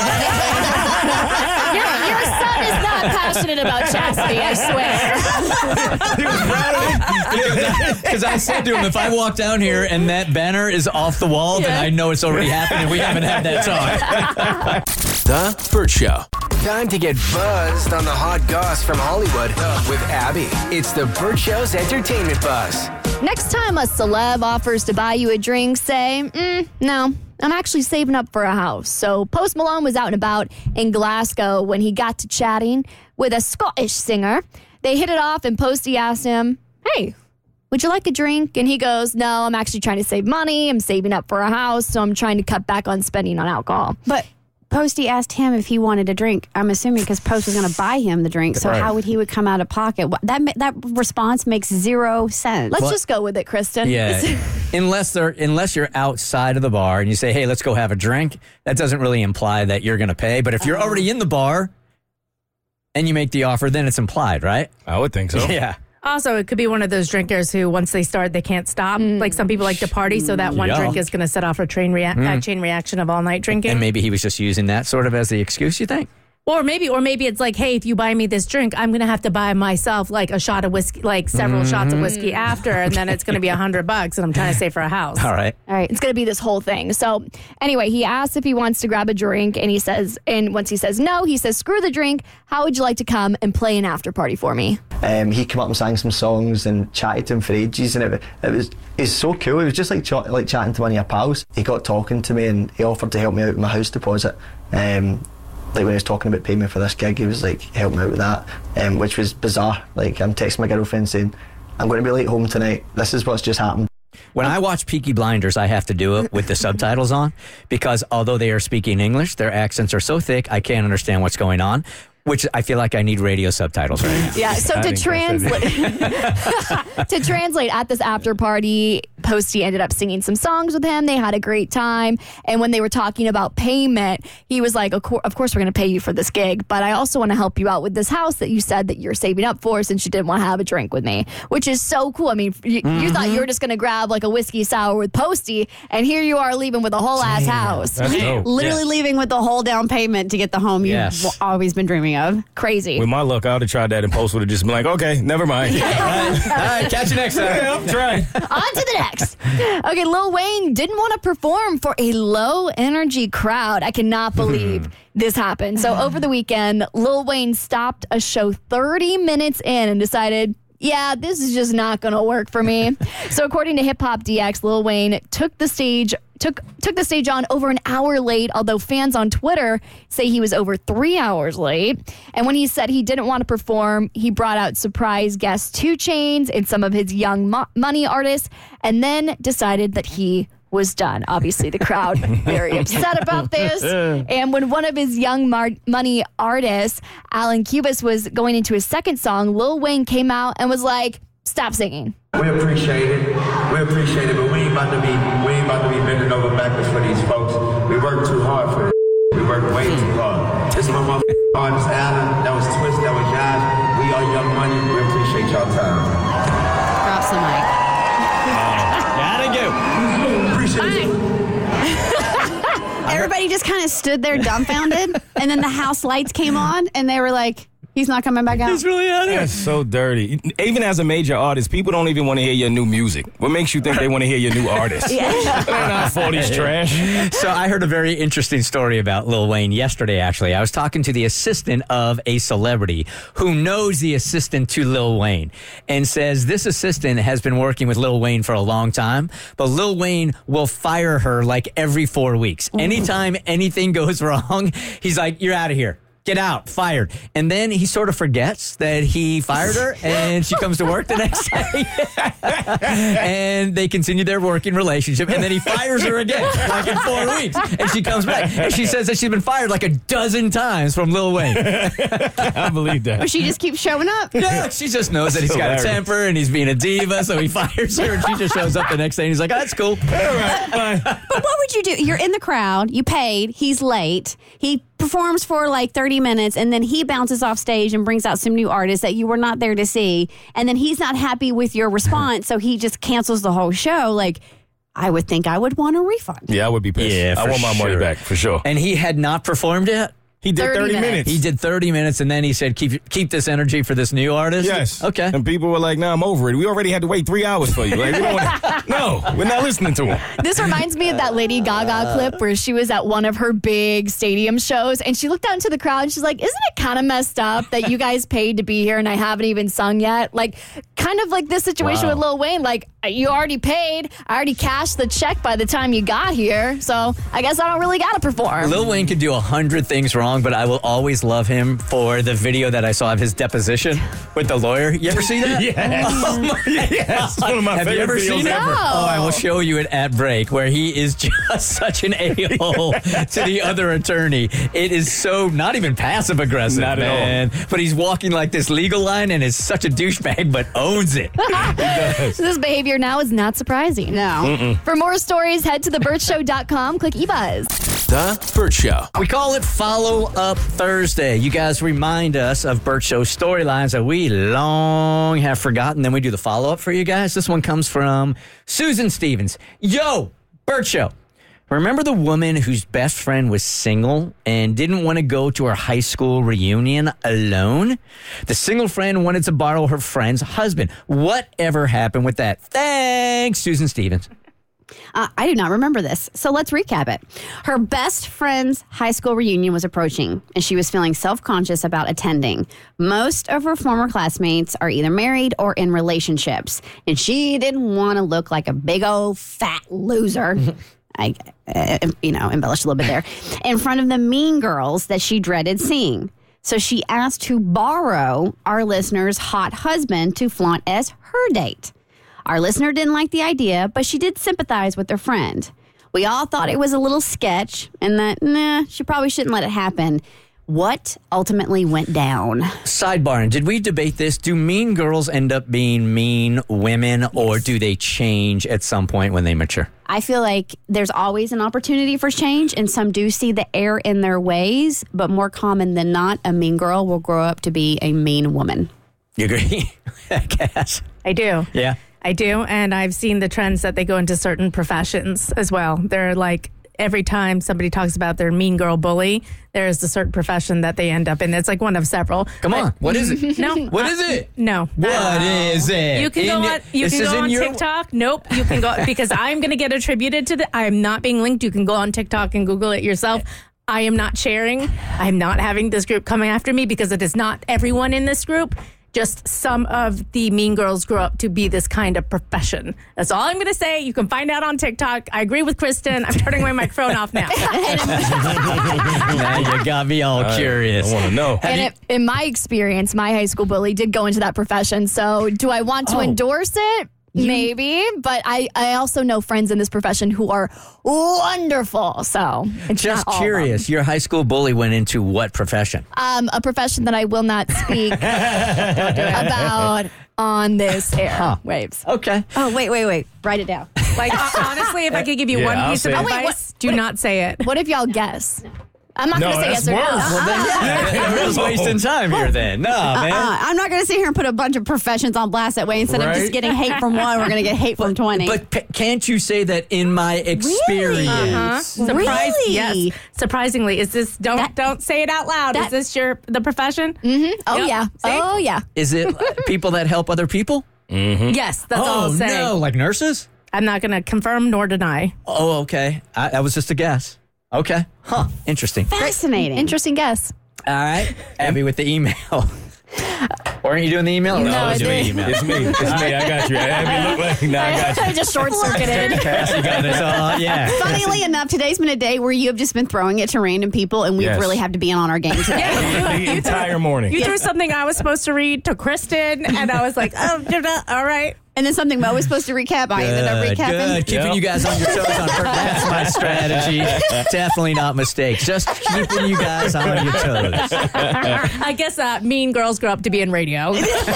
your son is not passionate about chastity, I swear. Because I said to him, if I walk down here and that banner is off the wall, yeah. then I know it's already happened and we haven't had that talk. The Burt Show. Time to get buzzed on the hot goss from Hollywood with Abby. It's the Burt Show's entertainment buzz. Next time a celeb offers to buy you a drink, say, mm, no, I'm actually saving up for a house. So Post Malone was out and about in Glasgow when he got to chatting with a Scottish singer. They hit it off and Posty asked him, hey, would you like a drink? And he goes, no, I'm actually trying to save money. I'm saving up for a house, so I'm trying to cut back on spending on alcohol. But Posty asked him if he wanted a drink. I'm assuming because Post was going to buy him the drink. So right. how would he would come out of pocket? That that response makes zero sense. Let's Well, just go with it, Kristen. Yeah, unless they're unless you're outside of the bar and you say, hey, let's go have a drink, that doesn't really imply that you're going to pay. But if you're already in the bar and you make the offer, then it's implied, right? I would think so. Yeah. Also, it could be one of those drinkers who, once they start, they can't stop. Mm. Like some people like to party, so that one Yeah. drink is going to set off a train rea- Mm. uh, chain reaction of all night drinking. And maybe he was just using that sort of as the excuse, you think? Or maybe, or maybe it's like, hey, if you buy me this drink, I'm going to have to buy myself like a shot of whiskey, like several Mm-hmm. shots of whiskey after, and then it's going to be a hundred bucks, and I'm trying to save for a house. All right. All right, it's going to be this whole thing. So anyway, he asks if he wants to grab a drink, and he says, and once he says no, he says, screw the drink. How would you like to come and play an after party for me? Um, he came up and sang some songs and chatted to him for ages, and it, it was it's so cool. It was just like ch- like chatting to one of your pals. He got talking to me and he offered to help me out with my house deposit. Um, like when he was talking about paying me for this gig, he was like, help me out with that, um, which was bizarre. Like I'm texting my girlfriend saying, I'm going to be late home tonight. This is what's just happened. When I watch Peaky Blinders, I have to do it with the subtitles on because although they are speaking English, their accents are so thick, I can't understand what's going on, which I feel like I need radio subtitles right now. Yeah, so to translate to translate at this after party, Posty ended up singing some songs with him. They had a great time. And when they were talking about payment, he was like, of course, of course we're going to pay you for this gig, but I also want to help you out with this house that you said that you're saving up for since you didn't want to have a drink with me, which is so cool. I mean, you, Mm-hmm. you thought you were just going to grab like a whiskey sour with Posty, and here you are leaving with a whole ass house. That's dope. Literally Yes. leaving with the whole down payment to get the home you've Yes. always been dreaming of. Crazy. With my luck, I would have tried that and Post would have just been like, okay, never mind. All right, catch you next time. Yeah, I'm trying. On to the next. Okay, Lil Wayne didn't want to perform for a low energy crowd. I cannot believe this happened. So over the weekend, Lil Wayne stopped a show thirty minutes in and decided, yeah, this is just not going to work for me. So according to Hip Hop D X, Lil Wayne took the stage took took the stage on over an hour late, although fans on Twitter say he was over three hours late. And when he said he didn't want to perform, he brought out surprise guests two Chainz and some of his Young Mo- Money artists, and then decided that he was done. Obviously, the crowd very upset about this. And when one of his Young Mar- Money artists, Alan Cubas, was going into his second song, Lil Wayne came out and was like, stop singing. We appreciate it. We appreciate it, but we ain't about to be we ain't about to be bending over backwards for these folks. We work too hard for this. We work way too hard. This is my motherfucking artist, Alan. That was Twist. That was Josh. We are Young Money. We appreciate y'all time. Drops the mic. Gotta go. Appreciate you. Everybody just kind of stood there dumbfounded, and then the house lights came on, and they were like, He's not coming back out. He's really out here. That's so dirty. Even as a major artist, people don't even want to hear your new music. What makes you think they want to hear your new artist? They're not for these trash. So I heard a very interesting story about Lil Wayne yesterday, actually. I was talking to the assistant of a celebrity who knows the assistant to Lil Wayne and says this assistant has been working with Lil Wayne for a long time, but Lil Wayne will fire her like every four weeks. Ooh. Anytime anything goes wrong, he's like, you're out of here. Get out, fired. And then he sort of forgets that he fired her and she comes to work the next day. And they continue their working relationship. And then he fires her again, like in four weeks. And she comes back. And she says that she's been fired like a dozen times from Lil Wayne. I believe that. Or she just keeps showing up. Yeah, she just knows that he's got a temper and he's being a diva. So he fires her and she just shows up the next day and he's like, oh, that's cool. All right, fine. But what would you do? You're in the crowd. You paid. He's late. He performs for like thirty minutes and then he bounces off stage and brings out some new artists that you were not there to see, and then he's not happy with your response, so he just cancels the whole show. Like, I would think I would want a refund. Yeah, I would be pissed. Yeah, I want my sure. money back for sure. And he had not performed yet? He did thirty, thirty minutes. minutes. He did thirty minutes, and then he said, keep keep this energy for this new artist? Yes. Okay. And people were like, nah, I'm over it. We already had to wait three hours for you. Like, we don't wanna, no, we're not listening to him. This reminds me of that Lady Gaga clip where she was at one of her big stadium shows, and she looked out into the crowd, and she's like, isn't it kind of messed up that you guys paid to be here and I haven't even sung yet? Like, kind of like this situation wow. with Lil Wayne. Like, you already paid. I already cashed the check by the time you got here, so I guess I don't really got to perform. Lil Wayne could do a hundred things wrong, but I will always love him for the video that I saw of his deposition with the lawyer. You ever see that? Yes. Oh my yes. God. One of my Have favorite you ever videos seen it? ever. Oh, I will show you it at break, where he is just such an a-hole to the other attorney. It is so not even passive aggressive, not at man. all. But he's walking like this legal line and is such a douchebag, but owns it. So this behavior now is not surprising. No. Mm-mm. For more stories, head to the burt show dot com. Click eBuzz. The Burt Show. We call it Follow Up Thursday. You guys remind us of Burt Show storylines that we long have forgotten. Then we do the follow-up for you guys. This one comes from Susan Stevens. Yo, Burt Show. Remember the woman whose best friend was single and didn't want to go to her high school reunion alone? The single friend wanted to borrow her friend's husband. Whatever happened with that? Thanks, Susan Stevens. Uh, I do not remember this, so let's recap it. Her best friend's high school reunion was approaching, and she was feeling self-conscious about attending. Most of her former classmates are either married or in relationships, and she didn't want to look like a big old fat loser. I, uh, you know, embellished a little bit there, in front of the mean girls that she dreaded seeing. So she asked to borrow our listener's hot husband to flaunt as her date. Our listener didn't like the idea, but she did sympathize with her friend. We all thought it was a little sketch and that, nah, she probably shouldn't let it happen. What ultimately went down? Sidebar, and did we debate this? Do mean girls end up being mean women, or do they change at some point when they mature? I feel like there's always an opportunity for change, and some do see the error in their ways, but more common than not, a mean girl will grow up to be a mean woman. You agree, Cass? I do. Yeah. I do, and I've seen the trends that they go into certain professions as well. They're like, every time somebody talks about their mean girl bully, there is a certain profession that they end up in. It's like one of several. Come on, but, what is it? No. What is it? No. What uh, is it? You can in go on, you can go on your... TikTok. Nope. You can go, because I'm going to get attributed to the, I'm not being linked. You can go on TikTok and Google it yourself. I am not sharing. I'm not having this group coming after me, because it is not everyone in this group. Just some of the mean girls grow up to be this kind of profession. That's all I'm going to say. You can find out on TikTok. I agree with Kristen. I'm turning my microphone off now. Now you got me all I, curious. I want to know. And it, in my experience, my high school bully did go into that profession. So do I want to Oh. endorse it? You, Maybe, but I, I also know friends in this profession who are wonderful. So it's Just not all curious, your high school bully went into what profession? Um, a profession that I will not speak about on this air Huh. waves. Okay. Oh, wait, wait, wait. Write it down. Like, honestly, if I could give you Yeah, one I'll piece of say it. advice, Oh, wait, what- do what- not say it. What if y'all guess? I'm not No, going to say that's yes or no. worse. Well, then, yeah, we're just wasting time here then. No, man. Uh-uh. I'm not going to sit here and put a bunch of professions on blast that way. Instead of Right? just getting hate from one, we're going to get hate from twenty. But p- can't you say that in my experience? Uh-huh. Surprise, Really? yes. Surprisingly, is this don't That- don't say it out loud? that- is this your the profession? Mm-hmm. Oh, Yep. yeah. See? Oh, yeah. Is it people that help other people? Yes, that's all oh, I'll say. no, like nurses? I'm not going to confirm nor deny. Oh, okay. I, that was just a guess. Okay. Huh. Interesting. Fascinating. Interesting guess. All right. Abby with the email. Weren't you doing the email? Or No, I was I doing did. email. It's me. It's me. I got you. Abby, look like, nah, I got you. I just short circuited. Cassie got this. Uh, yeah. Funnily enough, today's been a day where you have just been throwing it to random people, and we Yes. really have to be on our game today. The entire morning. You threw something I was supposed to read to Kristen, and I was like, oh, all right. And then something Mo was supposed to recap. I ended up Good, recapping. good. Keeping Yep. you guys on your toes on purpose. That's my strategy. Definitely not mistakes. Just keeping you guys on your toes. I guess uh, mean girls grow up to be in radio.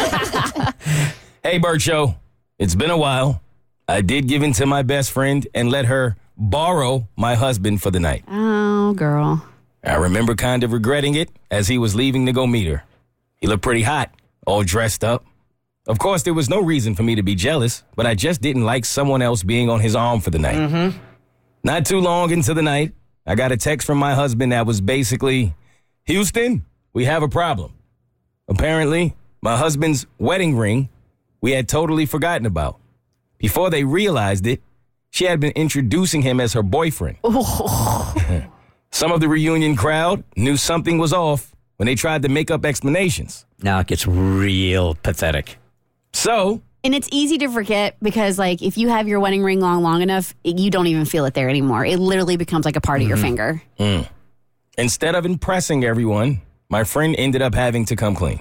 Hey, Bert Show. It's been a while. I did give in to my best friend and let her borrow my husband for the night. Oh, girl. I remember kind of regretting it as he was leaving to go meet her. He looked pretty hot, all dressed up. Of course, there was no reason for me to be jealous, but I just didn't like someone else being on his arm for the night. Mm-hmm. Not too long into the night, I got a text from my husband that was basically, Houston, we have a problem. Apparently, my husband's wedding ring we had totally forgotten about. Before they realized it, she had been introducing him as her boyfriend. Some of the reunion crowd knew something was off when they tried to make up explanations. Now it gets real pathetic. So, And it's easy to forget because, like, if you have your wedding ring long, long enough, it, you don't even feel it there anymore. It literally becomes like a part of your finger. mm. instead of impressing everyone, my friend ended up having to come clean.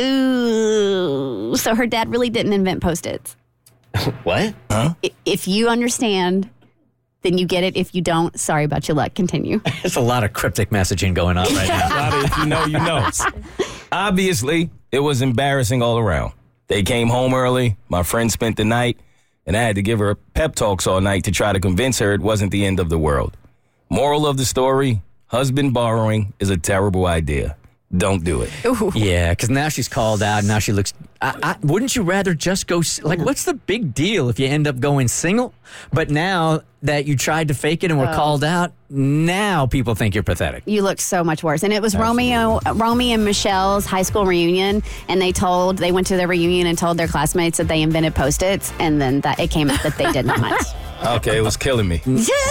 Ooh. So her dad really didn't invent Post-its. What? Huh? I- If you understand, then you get it. If you don't, sorry about your luck. Continue. There's a lot of cryptic messaging going on right now. A lot of if you know, you know. Obviously, it was embarrassing all around. They came home early. My friend spent the night, and I had to give her pep talks all night to try to convince her it wasn't the end of the world. Moral of the story, husband borrowing is a terrible idea. Don't do it. Yeah, because now she's called out. Now she looks. I, I, wouldn't you rather just go? s- Like, what's the big deal if you end up going single? But now that you tried to fake it and were Oh. called out, now people think you're pathetic. You look so much worse. And it was Romeo, Romeo and Michelle's high school reunion, and they told they went to their reunion and told their classmates that they invented Post-its, and then that it came out that they did not. Okay, it was killing me.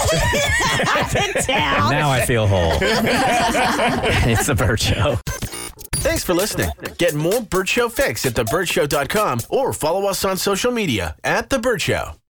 I can tell. Now I feel whole. It's the Bert Show. Thanks for listening. Get more Bert Show fix at the bert show dot com or follow us on social media at The Bert Show.